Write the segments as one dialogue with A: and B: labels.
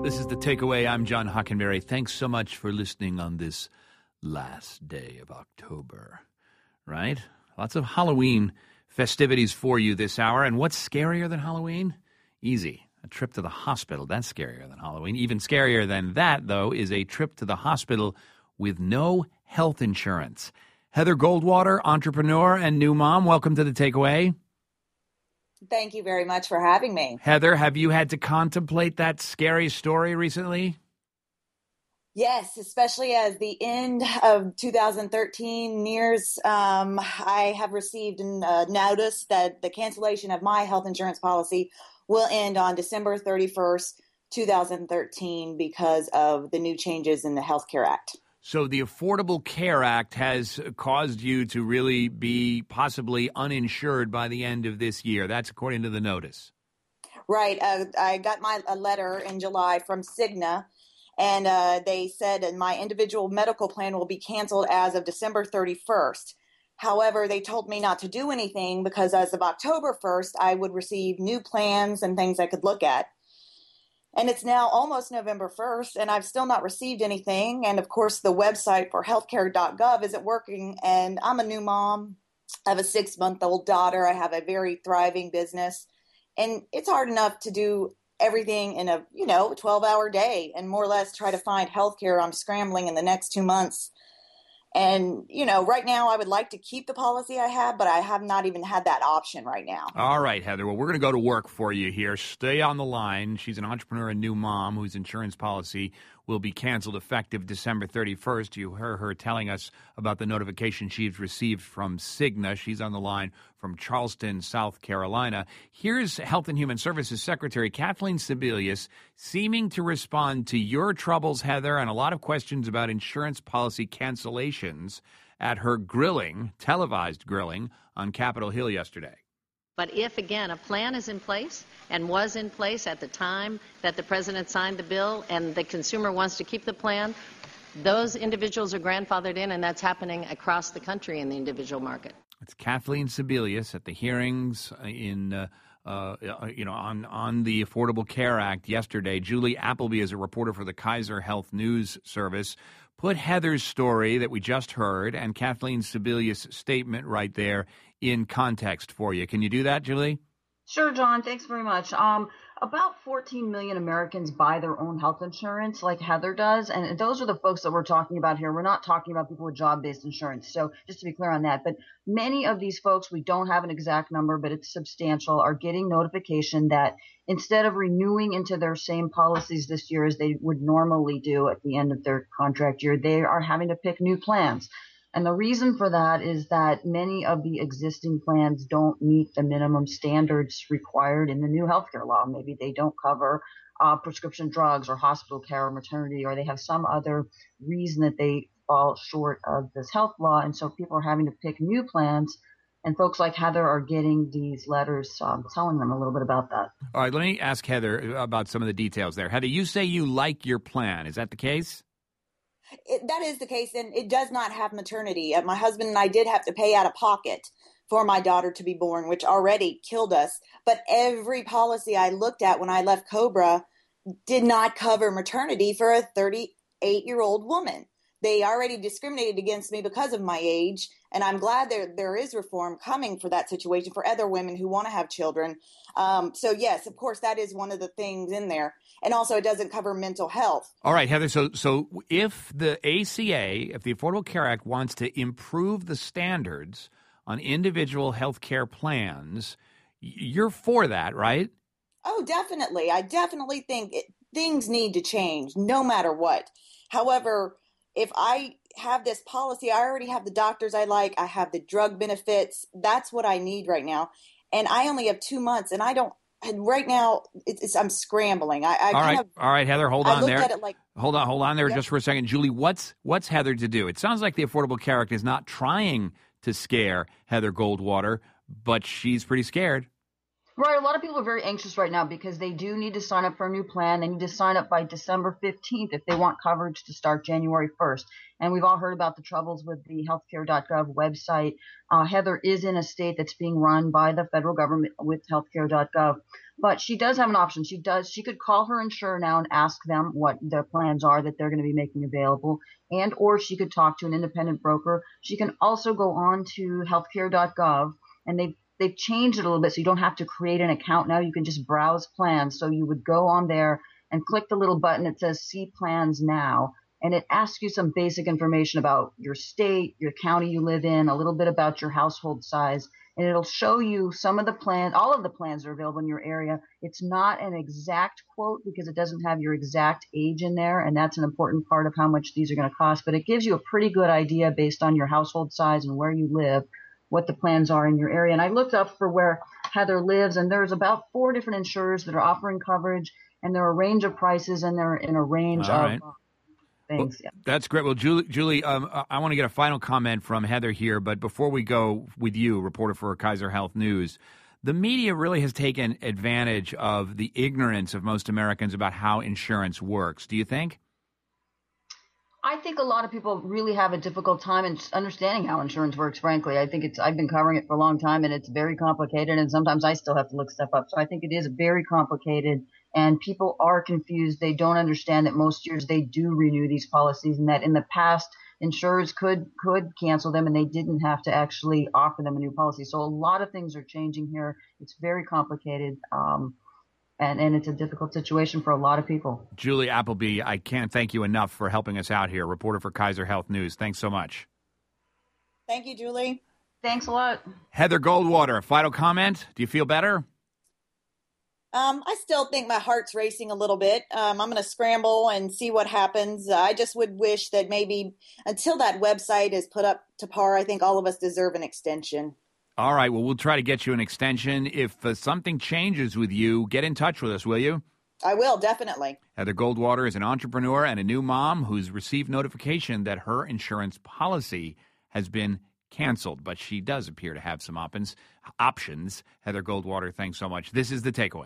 A: This is The Takeaway. I'm John Hockenberry. Thanks so much for listening on this last day of October, right? Lots of Halloween festivities for you this hour. And what's scarier than Halloween? Easy. A trip to the hospital. That's scarier than Halloween. Even scarier than that, though, is a trip to the hospital with no health insurance. Heather Goldwater, entrepreneur and new mom. Welcome to The Takeaway.
B: Thank you very much for having me.
A: Heather, have you had to contemplate that scary story recently?
B: Yes, especially as the end of 2013 nears. I have received a notice that the cancellation of my health insurance policy will end on December 31st, 2013 because of the new changes in the Health Care Act.
A: So the Affordable Care Act has caused you to really be possibly uninsured by the end of this year. That's according to the notice.
B: Right. I got a letter in July from Cigna, and they said my individual medical plan will be canceled as of December 31st. However, they told me not to do anything because as of October 1st, I would receive new plans and things I could look at. And it's now almost November 1st, and I've still not received anything. And, of course, the website for healthcare.gov isn't working. And I'm a new mom. I have a 6-month-old daughter. I have a very thriving business. And it's hard enough to do everything in a, 12-hour day and more or less try to find healthcare. I'm scrambling in the next 2 months. And, right now I would like to keep the policy I have, but I have not even had that option right now.
A: All right, Heather. Well, we're going to go to work for you here. Stay on the line. She's an entrepreneur and new mom whose insurance policy will be canceled effective December 31st. You heard her telling us about the notification she's received from Cigna. She's on the line from Charleston, South Carolina. Here's Health and Human Services Secretary Kathleen Sebelius seeming to respond to your troubles, Heather, and a lot of questions about insurance policy cancellations at her televised grilling on Capitol Hill yesterday.
C: But if, again, a plan is in place and was in place at the time that the president signed the bill and the consumer wants to keep the plan, those individuals are grandfathered in, and that's happening across the country in the individual market.
A: It's Kathleen Sebelius at the hearings on the Affordable Care Act yesterday. Julie Appleby is a reporter for the Kaiser Health News Service. Put Heather's story that we just heard and Kathleen Sebelius' statement right there in context for you. Can you do that, Julie?
D: Sure, John. Thanks very much. About 14 million Americans buy their own health insurance like Heather does. And those are the folks that we're talking about here. We're not talking about people with job-based insurance. So just to be clear on that. But many of these folks, we don't have an exact number, but it's substantial, are getting notification that instead of renewing into their same policies this year as they would normally do at the end of their contract year, they are having to pick new plans. And the reason for that is that many of the existing plans don't meet the minimum standards required in the new healthcare law. Maybe they don't cover prescription drugs or hospital care or maternity, or they have some other reason that they fall short of this health law. And so people are having to pick new plans. And folks like Heather are getting these letters telling them a little bit about that.
A: All right, let me ask Heather about some of the details there. Heather, you say you like your plan. Is that the case?
B: That is the case, and it does not have maternity. My husband and I did have to pay out of pocket for my daughter to be born, which already killed us. But every policy I looked at when I left Cobra did not cover maternity for a 38-year-old woman. They already discriminated against me because of my age, and I'm glad there is reform coming for that situation for other women who want to have children. So, yes, of course, that is one of the things in there. And also it doesn't cover mental health.
A: All right, Heather, so if the ACA, if the Affordable Care Act wants to improve the standards on individual health care plans, you're for that, right?
B: Oh, definitely. I definitely think things need to change no matter what. However, if I have this policy, I already have the doctors I like. I have the drug benefits. That's what I need right now. And I only have 2 months, and I don't. And right now, I'm scrambling.
A: All right, Heather, hold on there. Hold on there just for a second. Julie, what's Heather to do? It sounds like the Affordable Care Act is not trying to scare Heather Goldwater, but she's pretty scared.
D: Right. A lot of people are very anxious right now because they do need to sign up for a new plan. They need to sign up by December 15th if they want coverage to start January 1st. And we've all heard about the troubles with the healthcare.gov website. Heather is in a state that's being run by the federal government with healthcare.gov. But she does have an option. She could call her insurer now and ask them what their plans are that they're going to be making available, and or she could talk to an independent broker. She can also go on to healthcare.gov, and they've changed it a little bit, so you don't have to create an account now. You can just browse plans. So you would go on there and click the little button that says See Plans Now, and it asks you some basic information about your state, your county you live in, a little bit about your household size, and it'll show you some of the plans, all of the plans that are available in your area. It's not an exact quote because it doesn't have your exact age in there, and that's an important part of how much these are going to cost, but it gives you a pretty good idea based on your household size and where you live, what the plans are in your area. And I looked up for where Heather lives, and there's about 4 different insurers that are offering coverage, and there are a range of prices, and they're in a range
A: All
D: of
A: right.
D: things.
A: Well, that's great. Well, Julie, I want to get a final comment from Heather here, but before we go with you, reporter for Kaiser Health News, the media really has taken advantage of the ignorance of most Americans about how insurance works. Do you think?
D: I think a lot of people really have a difficult time in understanding how insurance works, frankly. I think I've been covering it for a long time, and it's very complicated, and sometimes I still have to look stuff up. So I think it is very complicated, and people are confused. They don't understand that most years they do renew these policies, and that in the past, insurers could cancel them, and they didn't have to actually offer them a new policy. So a lot of things are changing here. It's very complicated. And it's a difficult situation for a lot of people.
A: Julie Appleby, I can't thank you enough for helping us out here. Reporter for Kaiser Health News. Thanks so much.
B: Thank you, Julie.
D: Thanks a lot.
A: Heather Goldwater, final comment. Do you feel better?
B: I still think my heart's racing a little bit. I'm going to scramble and see what happens. I just would wish that maybe until that website is put up to par, I think all of us deserve an extension.
A: All right. Well, we'll try to get you an extension. If something changes with you, get in touch with us, will you?
B: I will, definitely.
A: Heather Goldwater is an entrepreneur and a new mom who's received notification that her insurance policy has been canceled, but she does appear to have some options. Heather Goldwater, thanks so much. This is The Takeaway.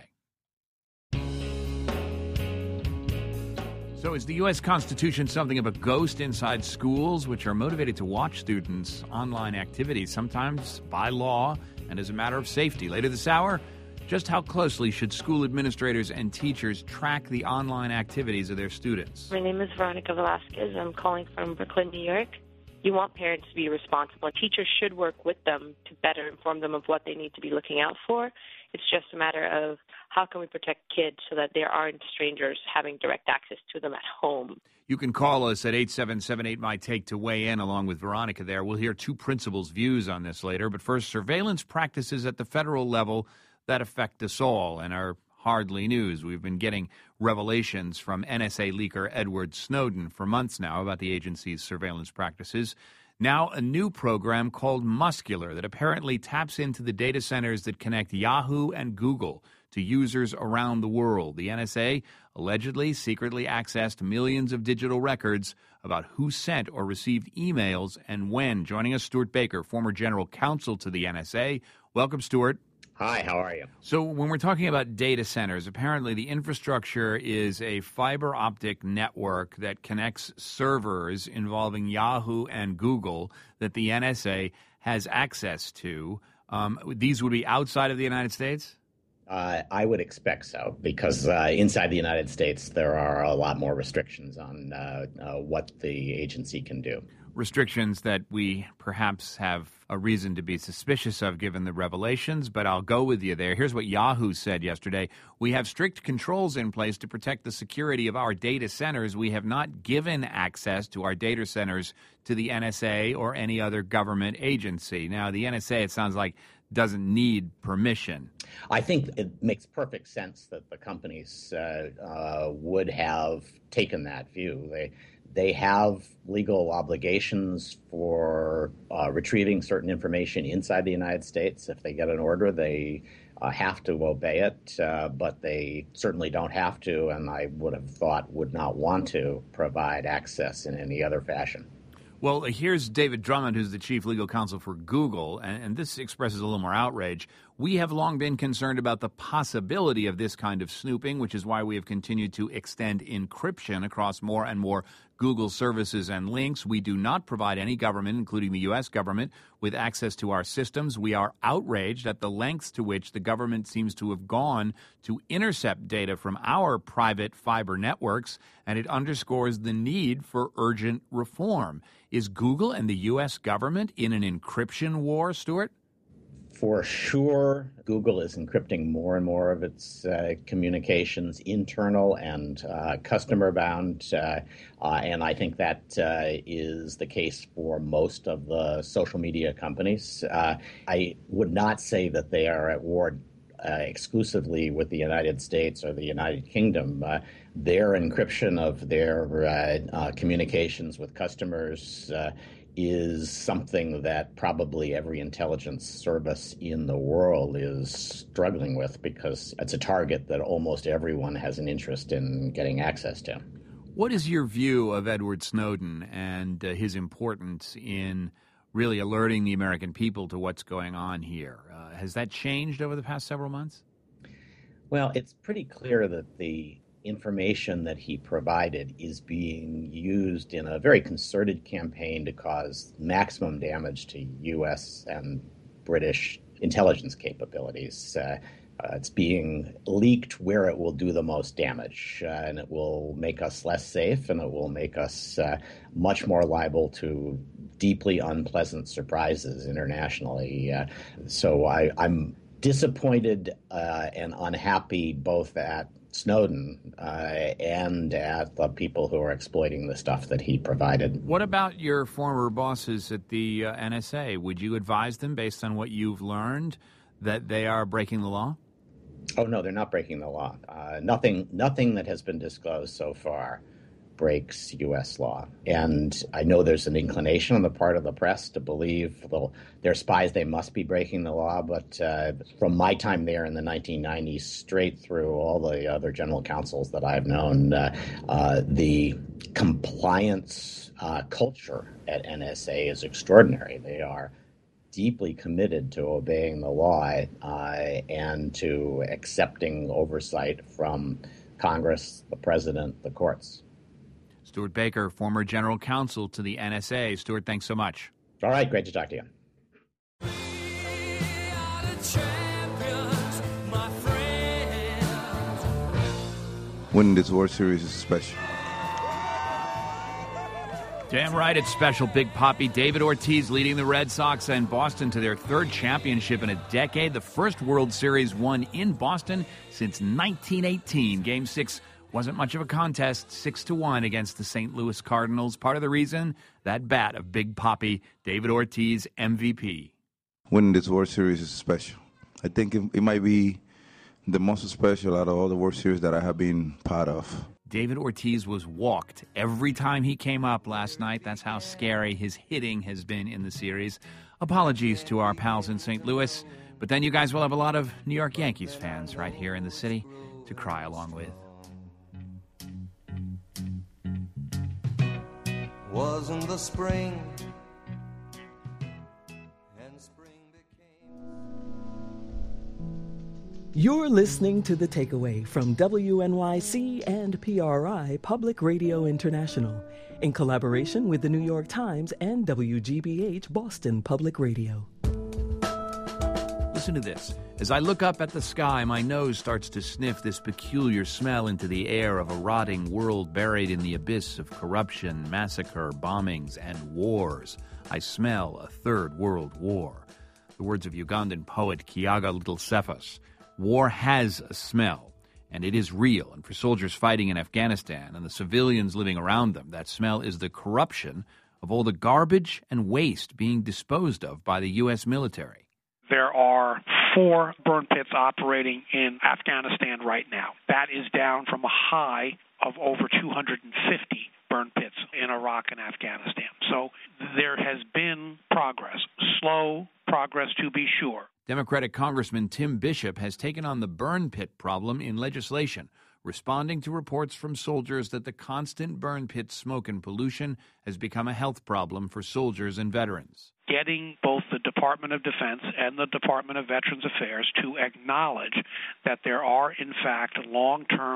A: So is the U.S. Constitution something of a ghost inside schools, which are motivated to watch students' online activities, sometimes by law and as a matter of safety? Later this hour, just how closely should school administrators and teachers track the online activities of their students?
E: My name is Veronica Velasquez. I'm calling from Brooklyn, New York. You want parents to be responsible. Teachers should work with them to better inform them of what they need to be looking out for. It's just a matter of how can we protect kids so that there aren't strangers having direct access to them at home.
A: You can call us at 877-8MY-TAKE to weigh in along with Veronica there. We'll hear two principals' views on this later. But first, surveillance practices at the federal level that affect us all and are hardly news. We've been getting revelations from NSA leaker Edward Snowden for months now about the agency's surveillance practices. Now a new program called Muscular that apparently taps into the data centers that connect Yahoo and Google to users around the world. The NSA allegedly secretly accessed millions of digital records about who sent or received emails and when. Joining us, Stuart Baker, former general counsel to the NSA. Welcome, Stuart.
F: Hi, how are you?
A: So when we're talking about data centers, apparently the infrastructure is a fiber optic network that connects servers involving Yahoo and Google that the NSA has access to. These would be outside of the United States?
F: I would expect so, because inside the United States, there are a lot more restrictions on what the agency can do.
A: Restrictions that we perhaps have a reason to be suspicious of given the revelations, but I'll go with you there. Here's what Yahoo said yesterday. We have strict controls in place to protect the security of our data centers. We have not given access to our data centers to the NSA or any other government agency. Now, the NSA, it sounds like, doesn't need permission.
F: I think it makes perfect sense that the companies would have taken that view. They have legal obligations for retrieving certain information inside the United States. If they get an order, they have to obey it, but they certainly don't have to, and I would have thought would not want to provide access in any other fashion.
A: Well, here's David Drummond, who's the chief legal counsel for Google, and this expresses a little more outrage. We have long been concerned about the possibility of this kind of snooping, which is why we have continued to extend encryption across more and more Google services and links. We do not provide any government, including the U.S. government, with access to our systems. We are outraged at the lengths to which the government seems to have gone to intercept data from our private fiber networks, and it underscores the need for urgent reform. Is Google and the U.S. government in an encryption war, Stuart?
F: For sure, Google is encrypting more and more of its communications, internal and customer-bound, and I think that is the case for most of the social media companies. I would not say that they are at war exclusively with the United States or the United Kingdom. Their encryption of their communications with customers is something that probably every intelligence service in the world is struggling with, because it's a target that almost everyone has an interest in getting access to.
A: What is your view of Edward Snowden and his importance in really alerting the American people to what's going on here? Has that changed over the past several months?
F: Well, it's pretty clear that the information that he provided is being used in a very concerted campaign to cause maximum damage to U.S. and British intelligence capabilities. It's being leaked where it will do the most damage, and it will make us less safe, and it will make us much more liable to deeply unpleasant surprises internationally. So I'm disappointed and unhappy both at Snowden and at the people who are exploiting the stuff that he provided.
A: What about your former bosses at the NSA? Would you advise them, based on what you've learned, that they are breaking the law?
F: Oh, no, they're not breaking the law. Nothing that has been disclosed so far breaks U.S. law. And I know there's an inclination on the part of the press to believe, well, they're spies, they must be breaking the law. But from my time there in the 1990s straight through all the other general counsels that I've known, the compliance culture at NSA is extraordinary. They are deeply committed to obeying the law and to accepting oversight from Congress, the president, the courts.
A: Stuart Baker, former general counsel to the NSA. Stuart, thanks so much.
F: All right, great to talk to you.
G: Winning this World Series is special.
A: Damn right, it's special. Big Papi David Ortiz leading the Red Sox and Boston to their third championship in a decade. The first World Series won in Boston since 1918. Game 6 wasn't much of a contest, 6-1 against the St. Louis Cardinals. Part of the reason, that bat of Big Papi, David Ortiz, MVP.
G: Winning this World Series is special. I think it might be the most special out of all the World Series that I have been part of.
A: David Ortiz was walked every time he came up last night. That's how scary his hitting has been in the series. Apologies to our pals in St. Louis, but then you guys will have a lot of New York Yankees fans right here in the city to cry along with.
H: Wasn't the spring, and spring became...
I: You're listening to The Takeaway from WNYC and PRI Public Radio International in collaboration with the New York Times and WGBH Boston Public Radio.
A: Listen to this. As I look up at the sky, my nose starts to sniff this peculiar smell into the air of a rotting world buried in the abyss of corruption, massacre, bombings, and wars. I smell a third world war. The words of Ugandan poet Kiyaga Little Cephas. War has a smell, and it is real. And for soldiers fighting in Afghanistan and the civilians living around them, that smell is the corruption of all the garbage and waste being disposed of by the U.S. military.
J: There are 4 burn pits operating in Afghanistan right now. That is down from a high of over 250 burn pits in Iraq and Afghanistan. So there has been progress, slow progress to be sure.
A: Democratic Congressman Tim Bishop has taken on the burn pit problem in legislation, responding to reports from soldiers that the constant burn pit smoke and pollution has become a health problem for soldiers and veterans.
J: Getting both the Department of Defense and the Department of Veterans Affairs to acknowledge that there are, in fact, long-term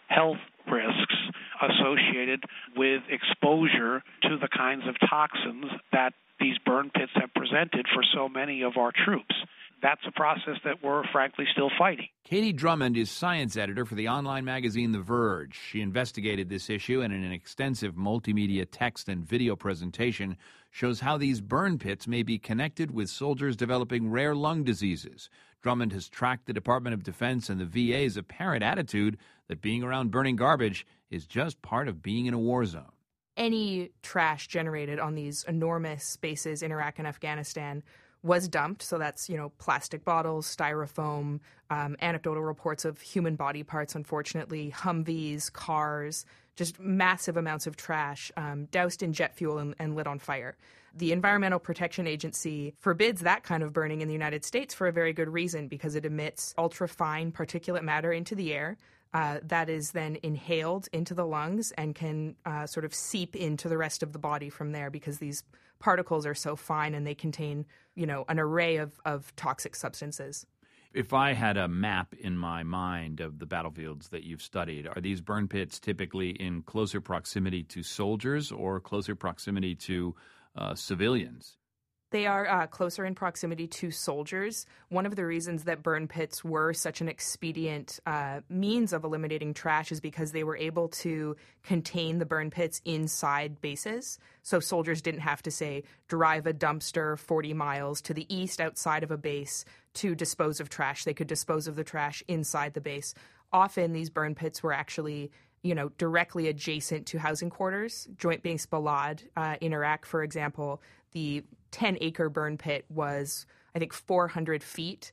J: health risks associated with exposure to the kinds of toxins that these burn pits have presented for so many of our troops. That's a process that we're frankly still fighting.
A: Katie Drummond is science editor for the online magazine The Verge. She investigated this issue and in an extensive multimedia text and video presentation shows how these burn pits may be connected with soldiers developing rare lung diseases. Drummond has tracked the Department of Defense and the VA's apparent attitude that being around burning garbage is just part of being in a war zone.
K: Any trash generated on these enormous bases in Iraq and Afghanistan was dumped. So that's, plastic bottles, styrofoam, anecdotal reports of human body parts, unfortunately, Humvees, cars, just massive amounts of trash doused in jet fuel and lit on fire. The Environmental Protection Agency forbids that kind of burning in the United States for a very good reason, because it emits ultra-fine particulate matter into the air. That is then inhaled into the lungs and can sort of seep into the rest of the body from there, because these particles are so fine and they contain, an array of toxic substances.
A: If I had a map in my mind of the battlefields that you've studied, are these burn pits typically in closer proximity to soldiers or closer proximity to civilians?
K: They are closer in proximity to soldiers. One of the reasons that burn pits were such an expedient means of eliminating trash is because they were able to contain the burn pits inside bases. So soldiers didn't have to, say, drive a dumpster 40 miles to the east outside of a base to dispose of trash. They could dispose of the trash inside the base. Often these burn pits were actually directly adjacent to housing quarters. Joint Base Balad in Iraq, for example, the 10-acre burn pit was, I think, 400 feet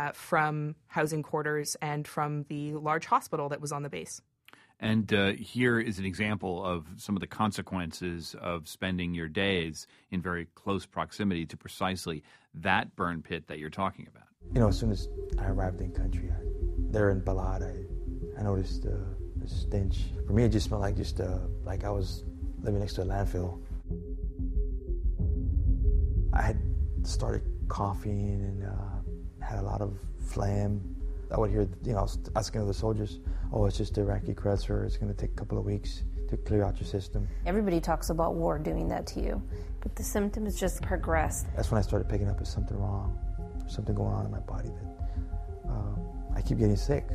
K: from housing quarters and from the large hospital that was on the base.
A: And here is an example of some of the consequences of spending your days in very close proximity to precisely that burn pit that you're talking about.
L: As soon as I arrived in country, there in Balad, I noticed the stench. For me, it just smelled like I was living next to a landfill. I had started coughing and had a lot of phlegm. I would hear, asking the soldiers, it's just Iraqi crud, sir. It's going to take a couple of weeks to clear out your system.
M: Everybody talks about war doing that to you, but the symptoms just progressed.
L: That's when I started picking up there's something wrong, there's something going on in my body that I keep getting sick.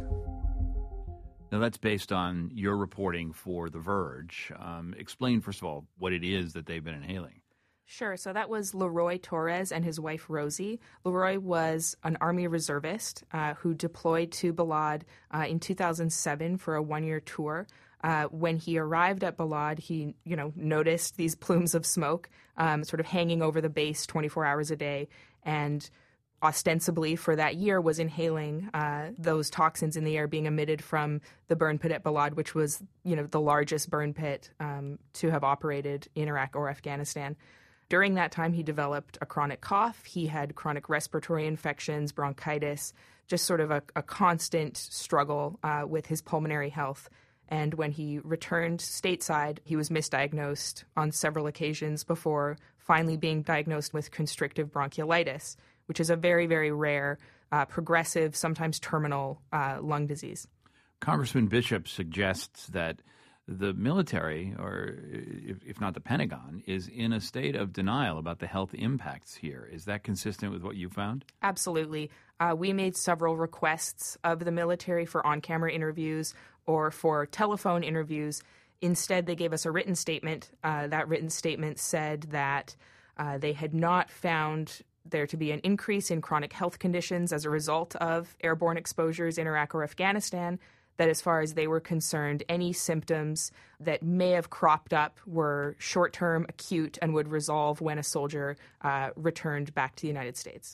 A: Now, that's based on your reporting for The Verge. Explain, first of all, what it is that they've been inhaling.
K: Sure. So that was Leroy Torres and his wife, Rosie. Leroy was an Army reservist who deployed to Balad in 2007 for a one-year tour. When he arrived at Balad, he, noticed these plumes of smoke sort of hanging over the base 24 hours a day, and ostensibly for that year was inhaling those toxins in the air being emitted from the burn pit at Balad, which was, the largest burn pit to have operated in Iraq or Afghanistan. During that time, he developed a chronic cough. He had chronic respiratory infections, bronchitis, just sort of a constant struggle with his pulmonary health. And when he returned stateside, he was misdiagnosed on several occasions before finally being diagnosed with constrictive bronchiolitis, which is a very, very rare, progressive, sometimes terminal lung disease.
A: Congressman Bishop suggests that the military, or if not the Pentagon, is in a state of denial about the health impacts here. Is that consistent with what you found?
K: Absolutely. We made several requests of the military for on-camera interviews or for telephone interviews. Instead, they gave us a written statement. That written statement said that they had not found there to be an increase in chronic health conditions as a result of airborne exposures in Iraq or Afghanistan, that as far as they were concerned, any symptoms that may have cropped up were short-term, acute, and would resolve when a soldier returned back to the United States.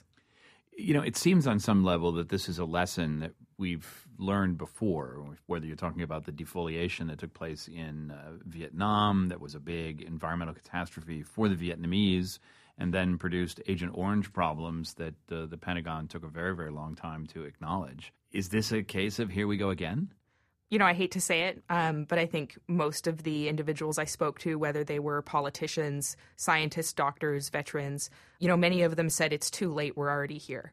A: It seems on some level that this is a lesson that we've learned before, whether you're talking about the defoliation that took place in Vietnam, that was a big environmental catastrophe for the Vietnamese, and then produced Agent Orange problems that the Pentagon took a very, very long time to acknowledge. Is this a case of here we go again?
K: I hate to say it, but I think most of the individuals I spoke to, whether they were politicians, scientists, doctors, veterans, many of them said it's too late, we're already here.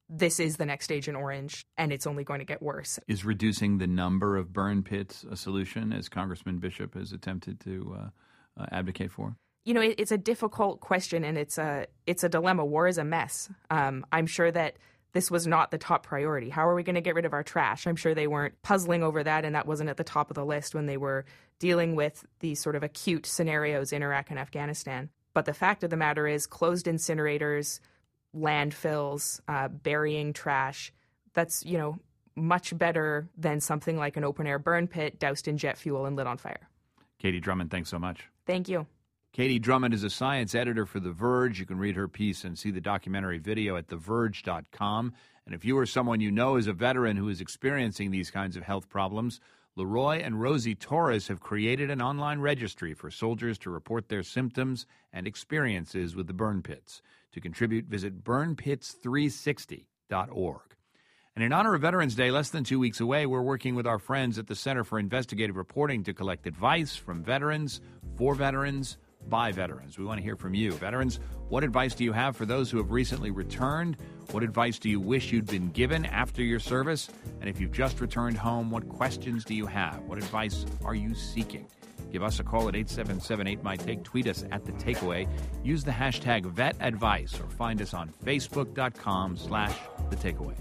K: this is the next Agent Orange, and it's only going to get worse.
A: Is reducing the number of burn pits a solution, as Congressman Bishop has attempted to advocate for?
K: You know, it's a difficult question, and it's a dilemma. War is a mess. I'm sure that this was not the top priority. How are we going to get rid of our trash? I'm sure they weren't puzzling over that, and that wasn't at the top of the list when they were dealing with these sort of acute scenarios in Iraq and Afghanistan. But the fact of the matter is, closed incinerators, landfills, burying trash, that's, you know, much better than something like an open-air burn pit doused in jet fuel and lit on fire.
A: Katie Drummond, thanks so much.
K: Thank you.
A: Katie Drummond is a science editor for The Verge. You can read her piece and see the documentary video at theverge.com. And if you or someone you know is a veteran who is experiencing these kinds of health problems, Leroy and Rosie Torres have created an online registry for soldiers to report their symptoms and experiences with the burn pits. To contribute, visit burnpits360.org. And in honor of Veterans Day, less than 2 weeks away, we're working with our friends at the Center for Investigative Reporting to collect advice from veterans, for veterans, by veterans. We want to hear from you. Veterans, what advice do you have for those who have recently returned? What advice do you wish you'd been given after your service? And if you've just returned home, what questions do you have? What advice are you seeking? Give us a call at 877-8MY-TAKE. Tweet us at The Takeaway. Use the hashtag VetAdvice or find us on Facebook.com/The Takeaway.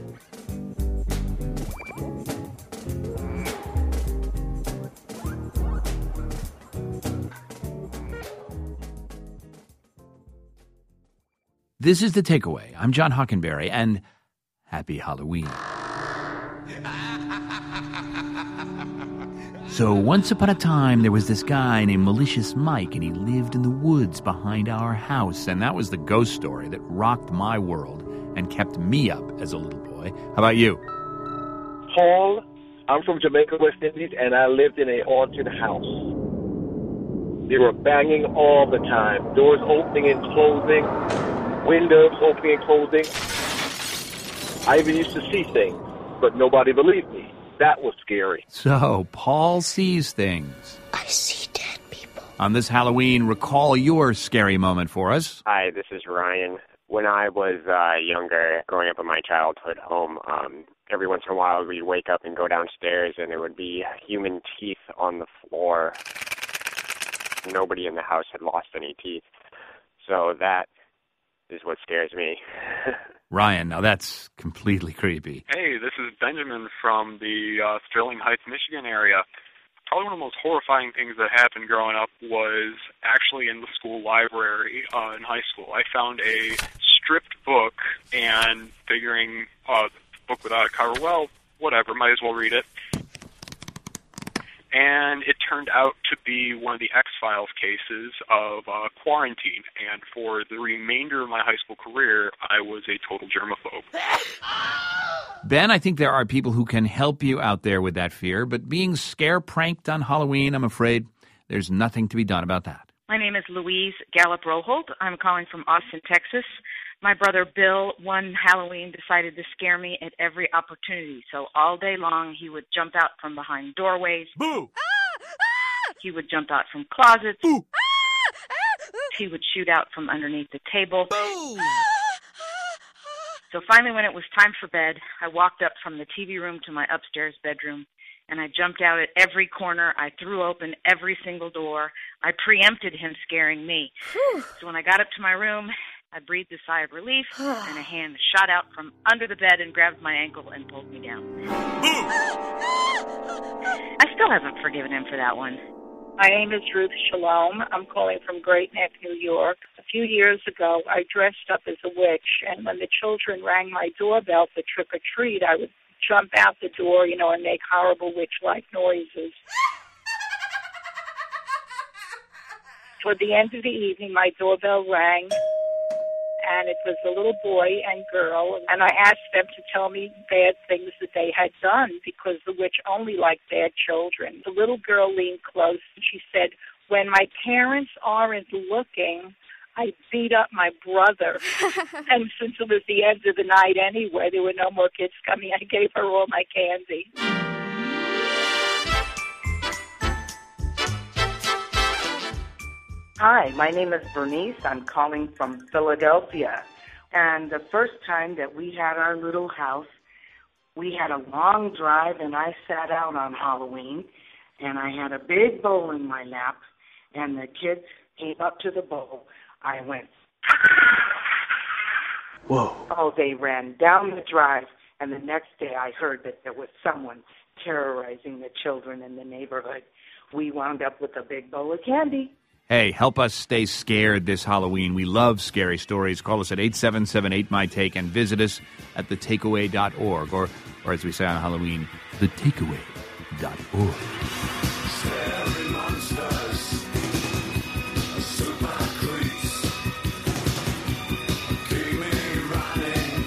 A: This is The Takeaway. I'm John Hockenberry, and happy Halloween. So once upon a time, there was this guy named Malicious Mike, and he lived in the woods behind our house. And that was the ghost story that rocked my world and kept me up as a little boy. How about you?
N: Paul, I'm from Jamaica, West Indies, and I lived in a haunted house. They were banging all the time, doors opening and closing, windows opening and closing. I even used to see things, but nobody believed me. That was scary.
A: So, Paul sees things.
O: I see dead people.
A: On this Halloween, recall your scary moment for us.
P: Hi, this is Ryan. When I was younger, growing up in my childhood home, every once in a while we'd wake up and go downstairs and there would be human teeth on the floor. Nobody in the house had lost any teeth. So that is what scares me.
A: Ryan, now that's completely creepy.
Q: Hey, this is Benjamin from the Sterling Heights, Michigan area. Probably one of the most horrifying things that happened growing up was actually in the school library in high school. I found a stripped book and figuring the book without a cover, well, whatever, might as well read it. And it turned out to be one of the X-Files cases of quarantine. And for the remainder of my high school career, I was a total germaphobe.
A: Ben, I think there are people who can help you out there with that fear, but being scare-pranked on Halloween, I'm afraid there's nothing to be done about that.
R: My name is Louise Gallup-Roholt. I'm calling from Austin, Texas. My brother Bill, one Halloween, decided to scare me at every opportunity. So all day long, he would jump out from behind doorways.
A: Boo!
R: He would jump out from closets.
A: Boo!
R: He would shoot out from underneath the table.
A: Boo!
R: So finally, when it was time for bed, I walked up from the TV room to my upstairs bedroom, and I jumped out at every corner. I threw open every single door. I preempted him scaring me. So when I got up to my room, I breathed a sigh of relief, and a hand shot out from under the bed and grabbed my ankle and pulled me down. I still haven't forgiven him for that one.
S: My name is Ruth Shalom. I'm calling from Great Neck, New York. A few years ago, I dressed up as a witch, and when the children rang my doorbell for trick-or-treat, I would jump out the door, and make horrible witch-like noises. Toward the end of the evening, my doorbell rang, and it was a little boy and girl, and I asked them to tell me bad things that they had done because the witch only liked bad children. The little girl leaned close and she said, "When my parents aren't looking, I beat up my brother." And since it was the end of the night anyway, there were no more kids coming, I gave her all my candy.
T: Hi, my name is Bernice. I'm calling from Philadelphia.
O: And the first time that we had our little house, we had a long drive, and I sat out on Halloween, and I had a big bowl in my lap, and the kids came up to the bowl. I went,
L: whoa.
O: Oh, they ran down the drive, and the next day I heard that there was someone terrorizing the children in the neighborhood. We wound up with a big bowl of candy.
A: Hey, help us stay scared this Halloween. We love scary stories. Call us at 877-8MY-TAKE and visit us at thetakeaway.org, or as we say on Halloween, thetakeaway.org.
H: Scary monsters, super creeps, keep me running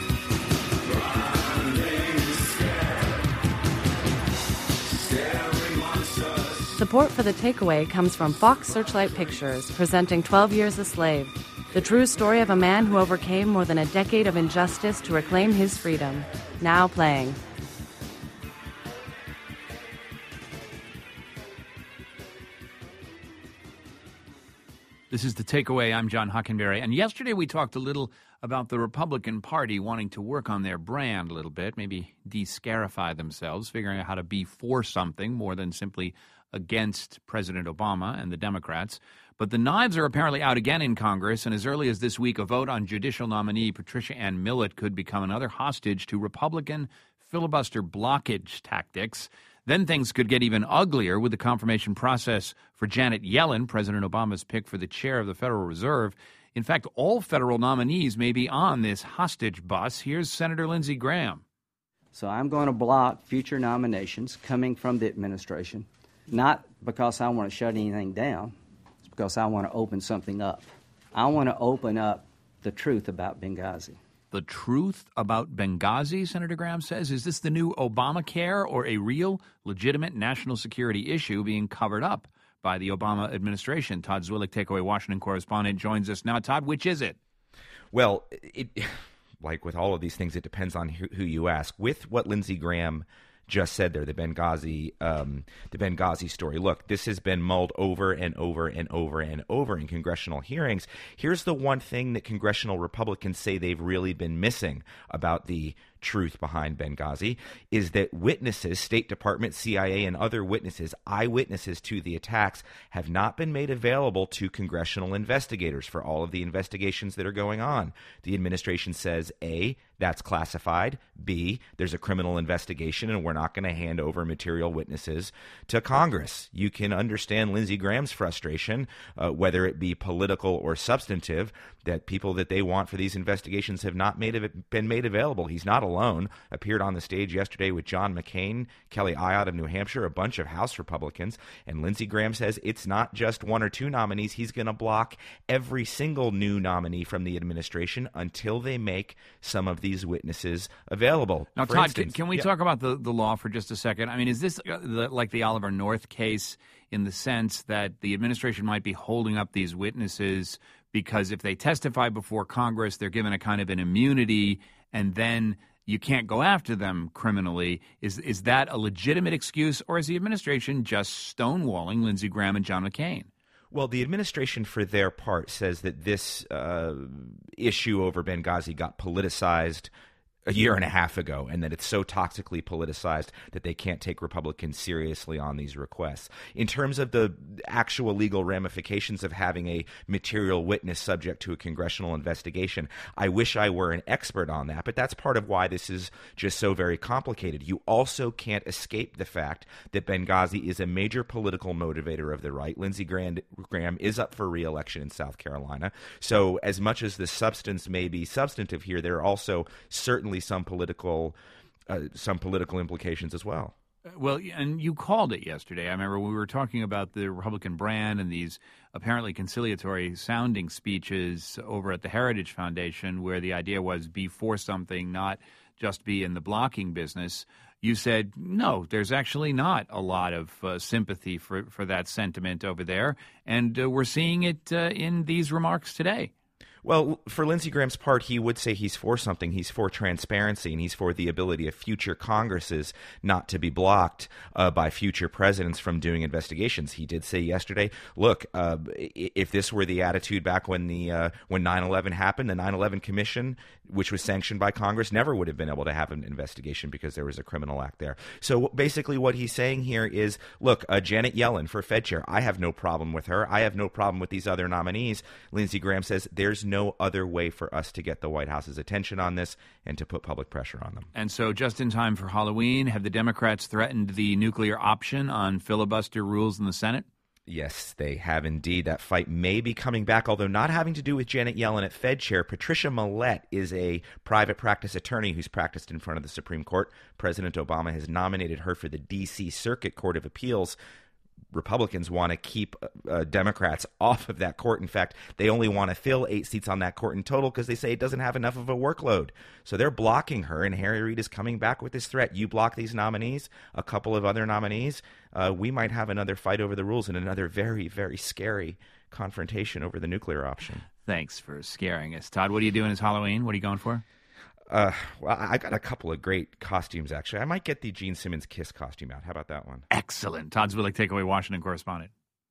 H: scared. Scary monsters.
T: Support for The Takeaway comes from Fox Searchlight Pictures, presenting 12 Years a Slave, the true story of a man who overcame more than a decade of injustice to reclaim his freedom. Now playing.
A: This is The Takeaway. I'm John Hockenberry. And yesterday we talked a little about the Republican Party wanting to work on their brand a little bit, maybe de-scarify themselves, figuring out how to be for something more than simply against President Obama and the Democrats. But the knives are apparently out again in Congress, and as early as this week, a vote on judicial nominee Patricia Ann Millett could become another hostage to Republican filibuster blockage tactics. Then things could get even uglier with the confirmation process for Janet Yellen, President Obama's pick for the chair of the Federal Reserve. In fact, all federal nominees may be on this hostage bus. Here's Senator Lindsey Graham.
U: So I'm going to block future nominations coming from the administration, not because I want to shut anything down. It's because I want to open something up. I want to open up the truth about Benghazi.
A: The truth about Benghazi, Senator Graham says? Is this the new Obamacare or a real, legitimate national security issue being covered up by the Obama administration? Todd Zwillich, Takeaway Washington correspondent, joins us now. Todd, which is it?
V: Well, like with all of these things, it depends on who you ask. With what Lindsey Graham just said there, the Benghazi story. Look, this has been mulled over and over and over and over in congressional hearings. Here's the one thing that congressional Republicans say they've really been missing about the truth behind Benghazi is that witnesses, State Department, CIA, and other witnesses, eyewitnesses to the attacks, have not been made available to congressional investigators for all of the investigations that are going on. The administration says, A, that's classified. B, there's a criminal investigation, and we're not going to hand over material witnesses to Congress. You can understand Lindsey Graham's frustration, whether it be political or substantive, that people that they want for these investigations have not been made available. He's not alone. Appeared on the stage yesterday with John McCain, Kelly Ayotte of New Hampshire, a bunch of House Republicans, and Lindsey Graham says it's not just one or two nominees. He's going to block every single new nominee from the administration until they make some of these witnesses available.
A: Now,
V: for
A: Todd,
V: instance,
A: can we talk about the law for just a second? I mean, is this like the Oliver North case in the sense that the administration might be holding up these witnesses because if they testify before Congress, they're given a kind of an immunity, and then you can't go after them criminally? Is that a legitimate excuse, or is the administration just stonewalling Lindsey Graham and John McCain?
V: Well, the administration, for their part, says that this issue over Benghazi got politicized a year and a half ago, and that it's so toxically politicized that they can't take Republicans seriously on these requests. In terms of the actual legal ramifications of having a material witness subject to a congressional investigation, I wish I were an expert on that, but that's part of why this is just so very complicated. You also can't escape the fact that Benghazi is a major political motivator of the right. Lindsey Graham is up for re-election in South Carolina. So as much as the substance may be substantive here, there are also certainly some political implications as well.
A: Well, and you called it yesterday. I remember we were talking about the Republican brand and these apparently conciliatory sounding speeches over at the Heritage Foundation, where the idea was be for something, not just be in the blocking business. You said, no, there's actually not a lot of sympathy for that sentiment over there. And we're seeing it in these remarks today.
V: Well, for Lindsey Graham's part, he would say he's for something. He's for transparency, and he's for the ability of future Congresses not to be blocked by future presidents from doing investigations. He did say yesterday, look, if this were the attitude back when 9/11 happened, the 9/11 Commission, which was sanctioned by Congress, never would have been able to have an investigation because there was a criminal act there. So basically what he's saying here is, look, Janet Yellen for Fed chair, I have no problem with her. I have no problem with these other nominees. Lindsey Graham says there's no other way for us to get the White House's attention on this and to put public pressure on them.
A: And so just in time for Halloween, have the Democrats threatened the nuclear option on filibuster rules in the Senate?
V: Yes, they have indeed. That fight may be coming back, although not having to do with Janet Yellen at Fed chair. Patricia Millett is a private practice attorney who's practiced in front of the Supreme Court. President Obama has nominated her for the D.C. Circuit Court of Appeals. Republicans want to keep Democrats off of that court. In fact, they only want to fill 8 seats on that court in total because they say it doesn't have enough of a workload. So they're blocking her, and Harry Reid is coming back with this threat. You block these nominees, a couple of other nominees, we might have another fight over the rules and another very, very scary confrontation over the nuclear option.
A: Thanks for scaring us. Todd, what are you doing this Halloween? What are you going for?
V: Well, I got a couple of great costumes, actually. I might get the Gene Simmons Kiss costume out. How about that one?
A: Excellent. Todd Zwillich, Takeaway Washington correspondent.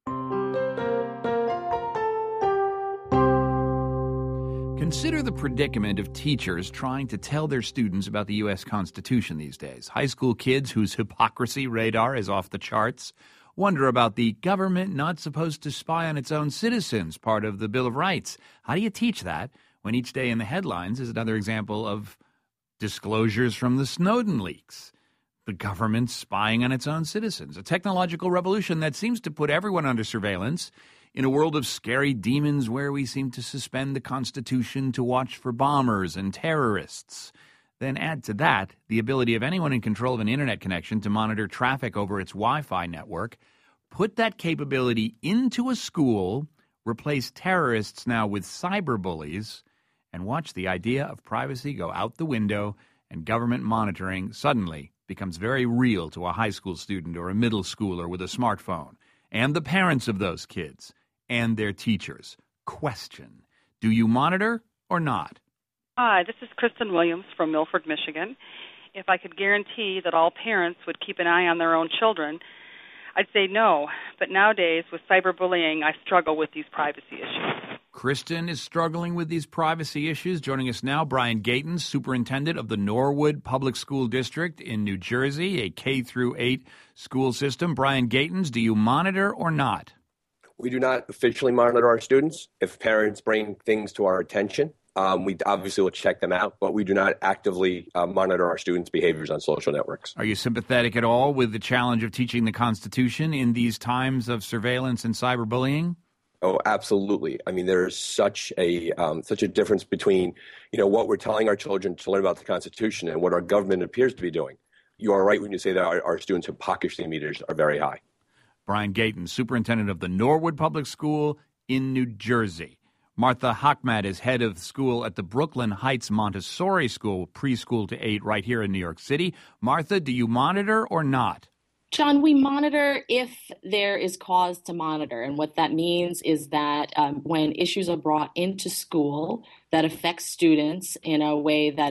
A: Consider the predicament of teachers trying to tell their students about the U.S. Constitution these days. High school kids whose hypocrisy radar is off the charts wonder about the government not supposed to spy on its own citizens, part of the Bill of Rights. How do you teach that when each day in the headlines is another example of disclosures from the Snowden leaks? The government spying on its own citizens, a technological revolution that seems to put everyone under surveillance in a world of scary demons where we seem to suspend the Constitution to watch for bombers and terrorists. Then add to that the ability of anyone in control of an internet connection to monitor traffic over its Wi-Fi network. Put that capability into a school, replace terrorists now with cyberbullies, and watch the idea of privacy go out the window and government monitoring suddenly becomes very real to a high school student or a middle schooler with a smartphone, and the parents of those kids and their teachers. Question: do you monitor or not?
C: Hi, this is Kristen Williams from Milford, Michigan. If I could guarantee that all parents would keep an eye on their own children, I'd say no. But nowadays, with cyberbullying, I struggle with these privacy issues.
A: Kristen is struggling with these privacy issues. Joining us now, Brian Gayton, superintendent of the Norwood Public School District in New Jersey, a K-8 school system. Brian Gayton, do you monitor or not?
D: We do not officially monitor our students. If parents bring things to our attention, we obviously will check them out, but we do not actively monitor our students' behaviors on social networks.
A: Are you sympathetic at all with the challenge of teaching the Constitution in these times of surveillance and cyberbullying?
D: Oh, absolutely. I mean, there is such a difference between, what we're telling our children to learn about the Constitution and what our government appears to be doing. You are right when you say that our students' hypocrisy meters are very high.
A: Brian Gayton, superintendent of the Norwood Public School in New Jersey. Martha Hochmat is head of school at the Brooklyn Heights Montessori School, preschool to 8, right here in New York City. Martha, do you monitor or not?
W: John, we monitor if there is cause to monitor. And what that means is that when issues are brought into school that affect students in a way that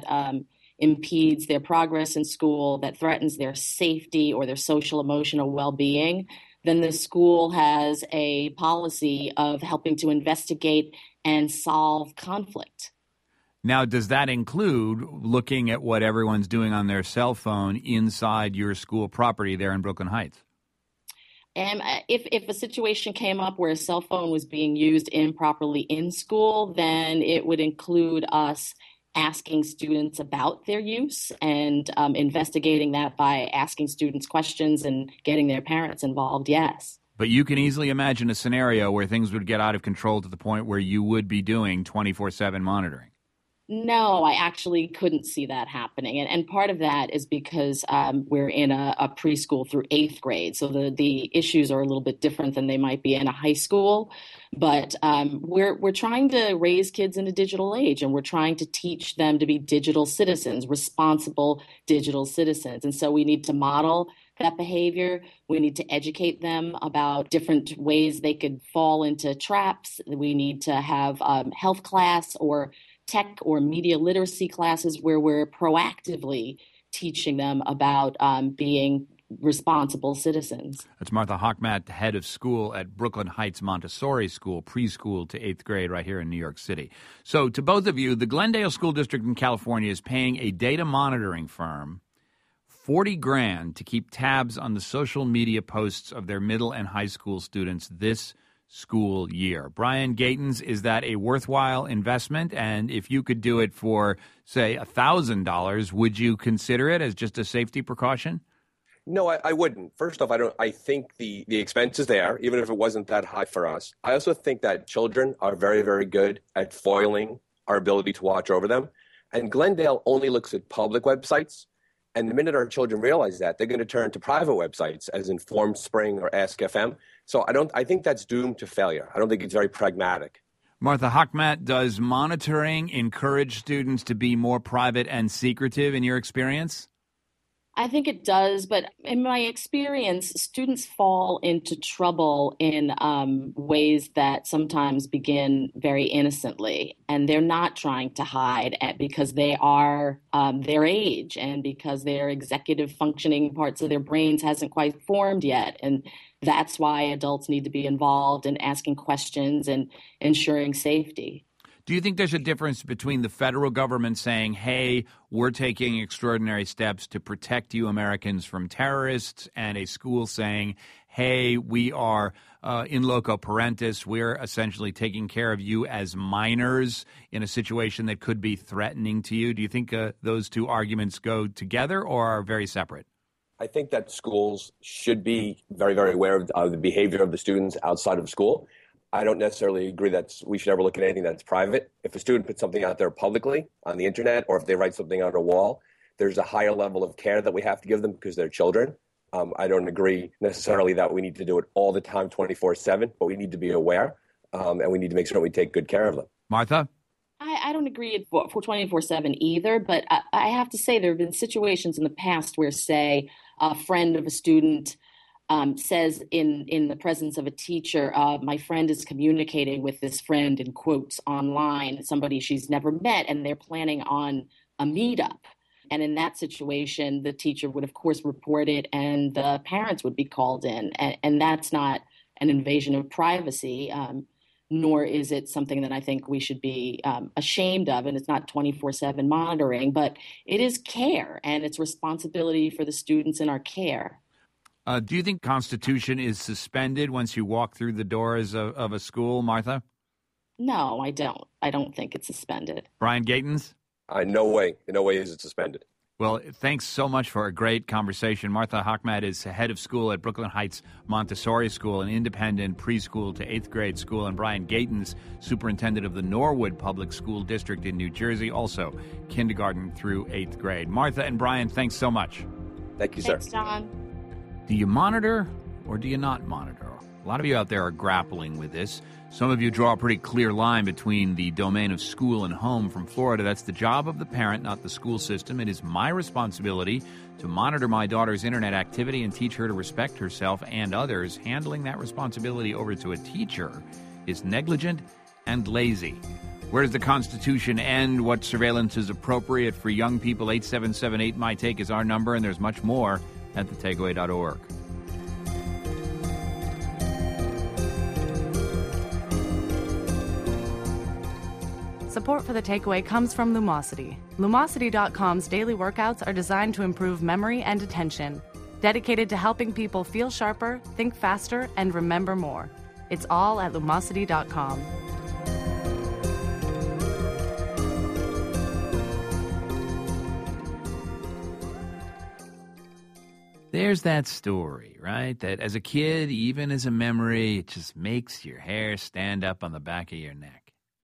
W: impedes their progress in school, that threatens their safety or their social emotional well-being, then the school has a policy of helping to investigate and solve conflict.
A: Now, does that include looking at what everyone's doing on their cell phone inside your school property there in Brooklyn Heights?
W: If a situation came up where a cell phone was being used improperly in school, then it would include us asking students about their use and investigating that by asking students questions and getting their parents involved, yes.
A: But you can easily imagine a scenario where things would get out of control to the point where you would be doing 24/7 monitoring.
W: No, I actually couldn't see that happening. And part of that is because we're in a preschool through 8th grade. So the issues are a little bit different than they might be in a high school. But we're trying to raise kids in a digital age, and we're trying to teach them to be digital citizens, responsible digital citizens. And so we need to model that behavior. We need to educate them about different ways they could fall into traps. We need to have health class or tech or media literacy classes where we're proactively teaching them about being responsible citizens.
A: That's Martha Hochmat, head of school at Brooklyn Heights Montessori School, preschool to 8th grade right here in New York City. So to both of you, the Glendale School District in California is paying a data monitoring firm $40,000 to keep tabs on the social media posts of their middle and high school students this school year. Brian Gatens, is that a worthwhile investment? And if you could do it for, say, $1,000, would you consider it as just a safety precaution?
D: No, I wouldn't. First off, I think the expense is there, even if it wasn't that high for us. I also think that children are very, very good at foiling our ability to watch over them. And Glendale only looks at public websites. And the minute our children realize that, they're going to turn to private websites, as Informed Spring or Ask FM. So I think that's doomed to failure. I don't think it's very pragmatic.
A: Martha Hochmat, does monitoring encourage students to be more private and secretive in your experience?
W: I think it does, but in my experience, students fall into trouble in ways that sometimes begin very innocently, and they're not trying to hide because they are their age and because their executive functioning parts of their brains hasn't quite formed yet, and that's why adults need to be involved in asking questions and ensuring safety.
A: Do you think there's a difference between the federal government saying, hey, we're taking extraordinary steps to protect you Americans from terrorists, and a school saying, hey, we are in loco parentis, we're essentially taking care of you as minors in a situation that could be threatening to you? Do you think those two arguments go together or are very separate?
D: I think that schools should be very, very aware of the behavior of the students outside of school. I don't necessarily agree that we should ever look at anything that's private. If a student puts something out there publicly on the internet, or if they write something on a wall, there's a higher level of care that we have to give them because they're children. I don't agree necessarily that we need to do it all the time, 24/7, but we need to be aware, and we need to make sure we take good care of them.
A: Martha?
W: I don't agree for 24/7 either, but I have to say there have been situations in the past where, say, a friend of a student says in the presence of a teacher, my friend is communicating with this friend in quotes online, somebody she's never met, and they're planning on a meetup. And in that situation, the teacher would, of course, report it and the parents would be called in. And that's not an invasion of privacy, nor is it something that I think we should be ashamed of. And it's not 24/7 monitoring, but it is care, and it's responsibility for the students in our care.
A: Do you think Constitution is suspended once you walk through the doors of a school, Martha?
W: No, I don't. I don't think it's suspended.
A: Brian Gatens?
D: No way. In no way is it suspended.
A: Well, thanks so much for a great conversation. Martha Hochmat is head of school at Brooklyn Heights Montessori School, an independent preschool to 8th grade school, and Brian Gatens, superintendent of the Norwood Public School District in New Jersey, also kindergarten through 8th grade. Martha and Brian, thanks so much.
D: Thank you, sir.
W: Thanks, John.
A: Do you monitor or do you not monitor? A lot of you out there are grappling with this. Some of you draw a pretty clear line between the domain of school and home. From Florida, that's the job of the parent, not the school system. It is my responsibility to monitor my daughter's internet activity and teach her to respect herself and others. Handling that responsibility over to a teacher is negligent and lazy. Where does the Constitution end? What surveillance is appropriate for young people? 8778 My Take is our number, and there's much more at thetakeaway.org.
T: Support for The Takeaway comes from Lumosity. Lumosity.com's daily workouts are designed to improve memory and attention, dedicated to helping people feel sharper, think faster, and remember more. It's all at Lumosity.com.
A: There's that story, right? That as a kid, even as a memory, it just makes your hair stand up on the back of your neck.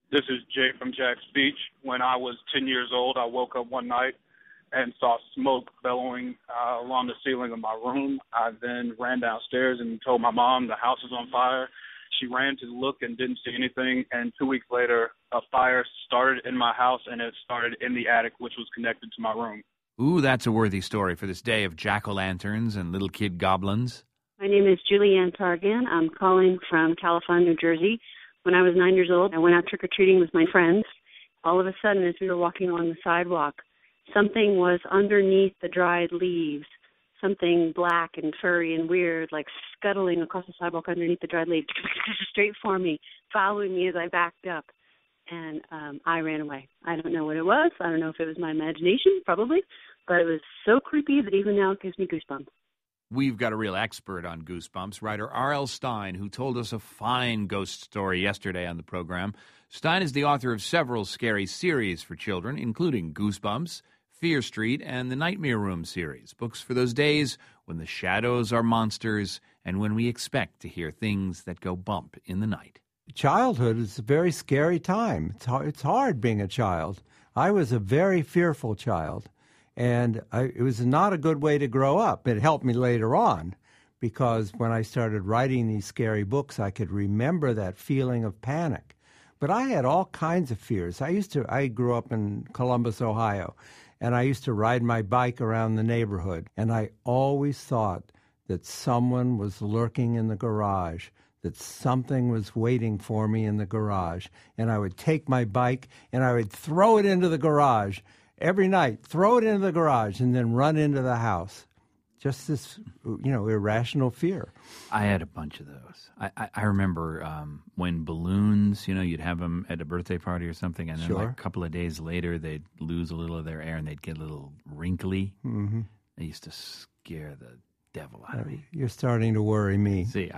B: This is Jay from Jack's Beach. When I was 10 years old, I woke up one night and saw smoke bellowing along the ceiling of my room. I then ran downstairs and told my mom the house was on fire. She ran to look and didn't see anything, and 2 weeks later, a fire started in my house, and it started in the attic, which was connected to my room.
A: Ooh, that's a worthy story for this day of jack-o'-lanterns and little kid goblins.
E: My name is Julianne Targan. I'm calling from Califon, New Jersey. When I was 9 years old, I went out trick-or-treating with my friends. All of a sudden, as we were walking along the sidewalk, something was underneath the dried leaves, something black and furry and weird, like scuttling across the sidewalk underneath the dried leaves, straight for me, following me as I backed up. And I ran away. I don't know what it was. I don't know if it was my imagination, probably, but it was so creepy that even now it gives me goosebumps.
A: We've got a real expert on Goosebumps, writer R.L. Stine, who told us a fine ghost story yesterday on the program. Stine is the author of several scary series for children, including Goosebumps, Fear Street, and the Nightmare Room series, books for those days when the shadows are monsters and when we expect to hear things that go bump in the night.
F: Childhood is a very scary time. It's hard being a child. I was a very fearful child. And it was not a good way to grow up. It helped me later on because when I started writing these scary books, I could remember that feeling of panic. But I had all kinds of fears. I grew up in Columbus, Ohio, and I used to ride my bike around the neighborhood. And I always thought that someone was lurking in the garage, that something was waiting for me in the garage. And I would take my bike and I would throw it into the garage. Every night, throw it into the garage and then run into the house. Just this, irrational fear.
A: I had a bunch of those. I remember when balloons, you'd have them at a birthday party or something, and then like a couple of days later, they'd lose a little of their air and they'd get a little wrinkly.
F: Mm-hmm.
A: They used to scare the devil out of me.
F: You're starting to worry me.
A: See,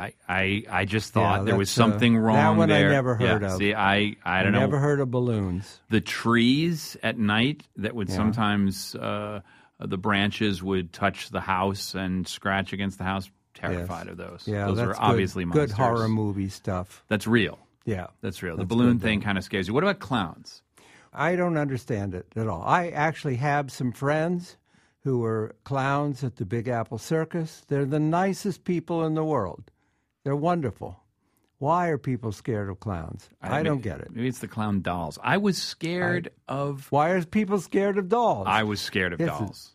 A: I just thought there was something wrong
F: there. That one
A: there.
F: I never heard of.
A: See, I don't know.
F: Never heard of balloons.
A: The trees at night that would sometimes, the branches would touch the house and scratch against the house. Terrified of those.
F: Yeah,
A: those
F: that's
A: are obviously monsters.
F: Good horror movie stuff.
A: That's real.
F: Yeah.
A: That's real. The balloon thing kind of scares you. What about clowns?
F: I don't understand it at all. I actually have some friends who were clowns at the Big Apple Circus. They're the nicest people in the world. They're wonderful. Why are people scared of clowns? I don't get it.
A: Maybe it's the clown dolls. I was scared of...
F: Why are people scared of dolls?
A: I was scared of dolls.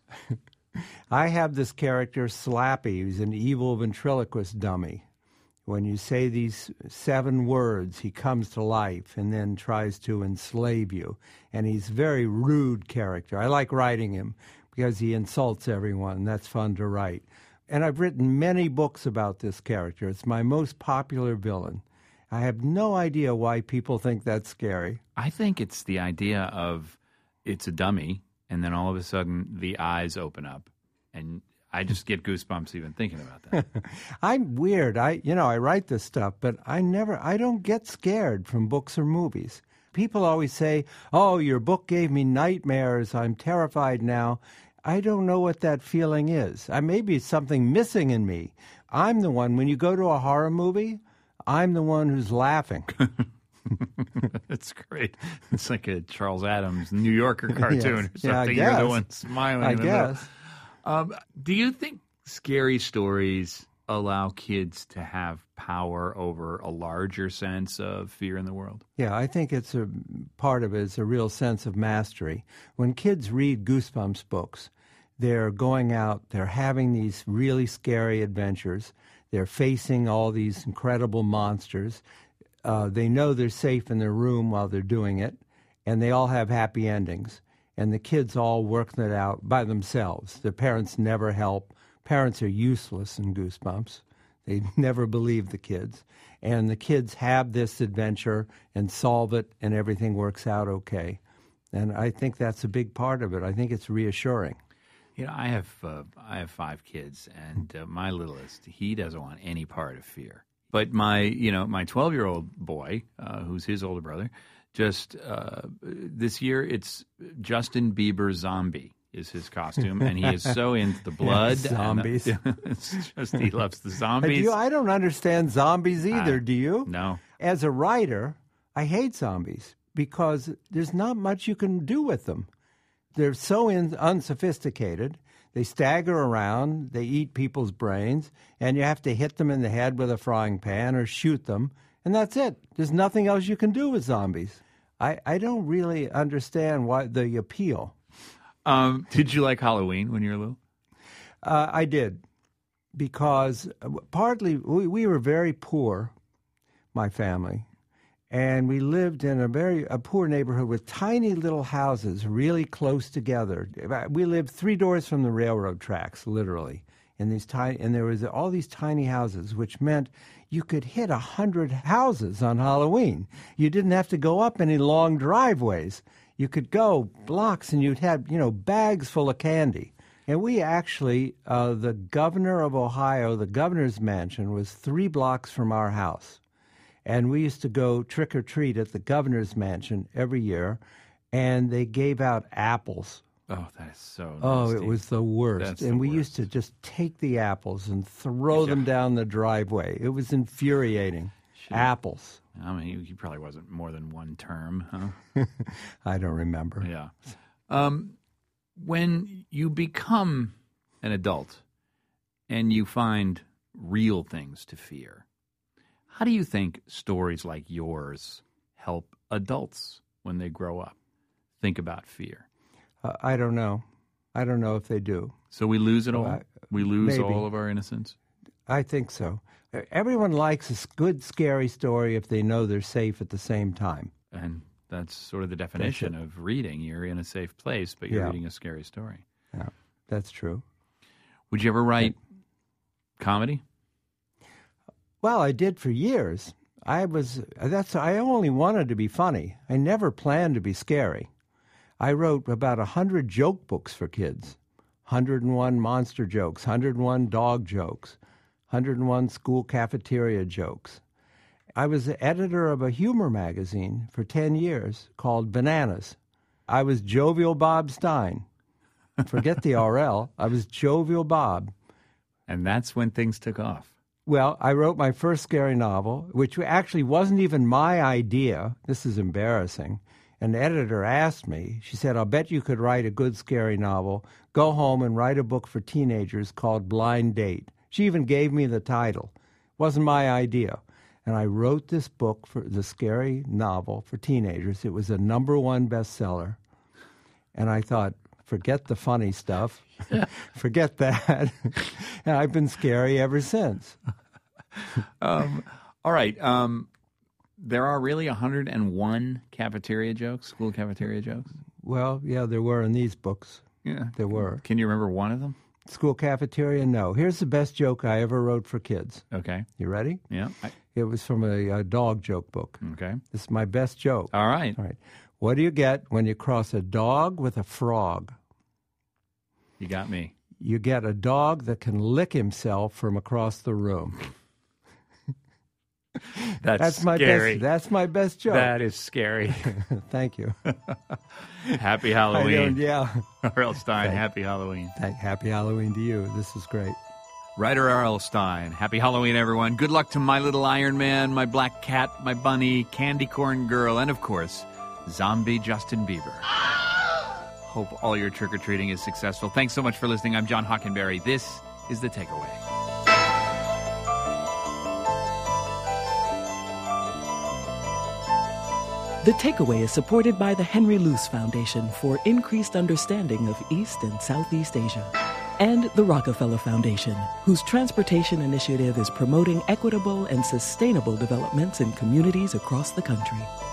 F: I have this character, Slappy, who's an evil ventriloquist dummy. When you say these 7 words, he comes to life and then tries to enslave you. And he's a very rude character. I like writing him because he insults everyone. That's fun to write. And I've written many books about this character. It's my most popular villain. I have no idea why people think that's scary.
A: I think it's the idea of it's a dummy, and then all of a sudden the eyes open up. And I just get goosebumps even thinking about that.
F: I'm weird. I write this stuff, but I don't get scared from books or movies. People always say, "Oh, your book gave me nightmares. I'm terrified now." I don't know what that feeling is. Maybe it's something missing in me. I'm the one, when you go to a horror movie, I'm the one who's laughing.
A: That's great. It's like a Charles Adams New Yorker cartoon or something.
F: Yeah,
A: You're the one smiling
F: I
A: in the
F: guess.
A: middle. Do you think scary stories allow kids to have power over a larger sense of fear in the world?
F: Yeah, I think it's a part of it is a real sense of mastery. When kids read Goosebumps books, they're going out, they're having these really scary adventures, they're facing all these incredible monsters. They know they're safe in their room while they're doing it, and they all have happy endings. And the kids all work that out by themselves. Their parents never help. Parents are useless in Goosebumps. They never believe the kids. And the kids have this adventure and solve it, and everything works out okay. And I think that's a big part of it. I think it's reassuring.
A: I have 5 kids, and my littlest, he doesn't want any part of fear. But my 12-year-old boy, who's his older brother, just this year it's Justin Bieber zombie is his costume, and he is so into the blood.
F: Zombies.
A: It's just he loves the zombies.
F: I don't understand zombies either, do you?
A: No.
F: As a writer, I hate zombies because there's not much you can do with them. They're so unsophisticated. They stagger around, they eat people's brains, and you have to hit them in the head with a frying pan or shoot them, and that's it. There's nothing else you can do with zombies. I don't really understand why the appeal.
A: Did you like Halloween when you were little?
F: I did, because partly we were very poor, my family, and we lived in a poor neighborhood with tiny little houses really close together. We lived 3 doors from the railroad tracks, literally, and there was all these tiny houses, which meant you could hit 100 houses on Halloween. You didn't have to go up any long driveways. You could go blocks, and you'd have bags full of candy. And we actually, the governor of Ohio, the governor's mansion, was 3 blocks from our house. And we used to go trick-or-treat at the governor's mansion every year, and they gave out apples.
A: Oh, that is so nasty.
F: Oh, it was the worst.
A: That's
F: and
A: the
F: we
A: worst.
F: used to just take the apples and throw them down the driveway. It was infuriating. Apples.
A: I mean, he probably wasn't more than one term, huh?
F: I don't remember.
A: Yeah. When you become an adult and you find real things to fear, how do you think stories like yours help adults when they grow up think about fear?
F: I don't know. I don't know if they do.
A: So we lose it all? We lose
F: maybe.
A: all of our innocence?
F: I think so. Everyone likes a good, scary story if they know they're safe at the same time.
A: And that's sort of the definition of reading. You're in a safe place, but you're reading a scary story.
F: Yeah, that's true.
A: Would you ever write comedy?
F: Well, I did for years. I only wanted to be funny. I never planned to be scary. I wrote about 100 joke books for kids. 101 monster jokes, 101 dog jokes, 101 school cafeteria jokes. I was the editor of a humor magazine for 10 years called Bananas. I was Jovial Bob Stein. Forget the RL. I was Jovial Bob.
A: And that's when things took off.
F: Well, I wrote my first scary novel, which actually wasn't even my idea. This is embarrassing. An editor asked me, she said, I'll bet you could write a good scary novel. Go home and write a book for teenagers called Blind Date. She even gave me the title. It wasn't my idea. And I wrote this book, for the scary novel for teenagers. It was a #1 bestseller. And I thought, forget the funny stuff. Forget that. And I've been scary ever since.
A: All right. There are really 101 cafeteria jokes, school cafeteria jokes?
F: Well, yeah, there were in these books.
A: Yeah.
F: There were.
A: Can you remember one of them?
F: School cafeteria? No. Here's the best joke I ever wrote for kids.
A: Okay.
F: You ready?
A: Yeah.
F: It was from a dog joke book.
A: Okay.
F: This is my best joke.
A: All right.
F: All right. What do you get when you cross a dog with a frog?
A: You got me.
F: You get a dog that can lick himself from across the room.
A: That's
F: my
A: scary.
F: That's my best joke.
A: That is scary.
F: Thank you.
A: Happy Halloween.
F: Yeah.
A: R.L. Stein, happy Halloween.
F: Happy Halloween to you. This is great.
A: Writer R.L. Stein. Happy Halloween, everyone. Good luck to My Little Iron Man, My Black Cat, My Bunny, Candy Corn Girl, and, of course, Zombie Justin Bieber. Hope all your trick-or-treating is successful. Thanks so much for listening. I'm John Hockenberry. This is The Takeaway.
G: The Takeaway is supported by the Henry Luce Foundation for increased understanding of East and Southeast Asia, and the Rockefeller Foundation, whose transportation initiative is promoting equitable and sustainable developments in communities across the country.